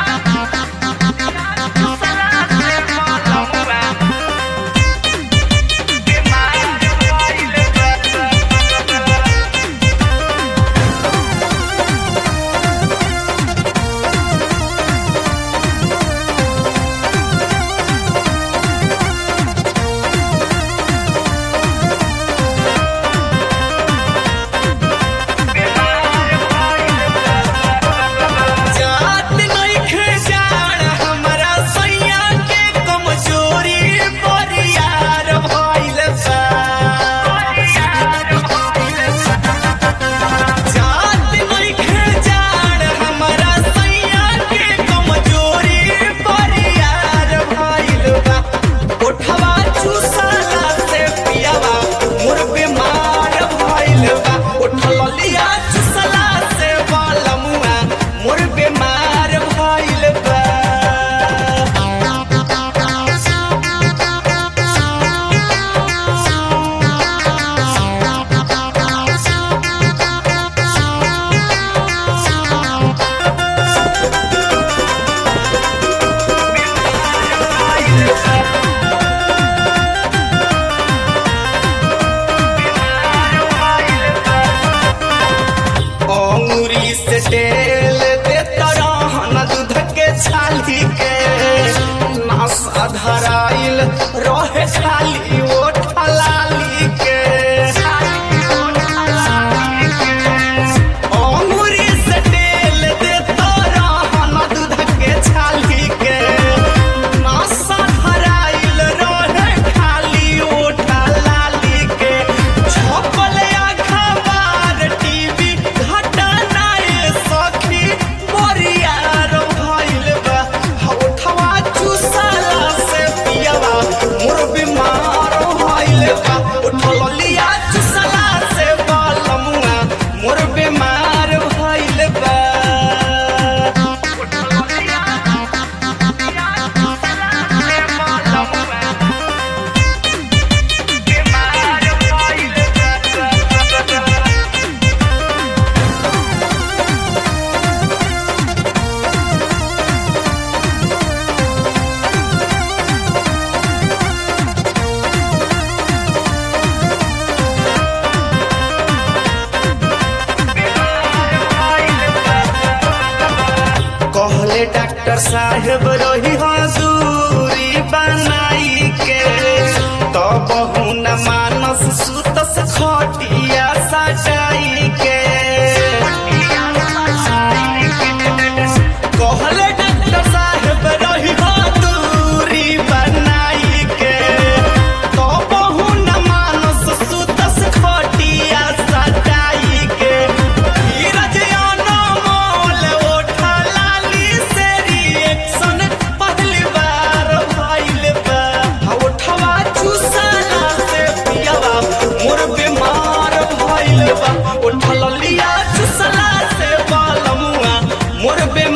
तेल देता रहन दूध के छाली के नशा धराइल रहे खाली ओठ लाली के अंगूरी से तेल देता रहन दूध के छाली के नशा धराइल रहे खाली ओठ लाली के छपल अखबार टीवी डॉक्टर साहेब रही दूरी बनाई के तो बहु न मानस सुतस खटिया सजाई के कहले डॉक्टर साहेब रही दूरी बनाई के तो बहु न मानस सुतस खटिया सजाई के उठल लिया चुसला से बालमुआ मोर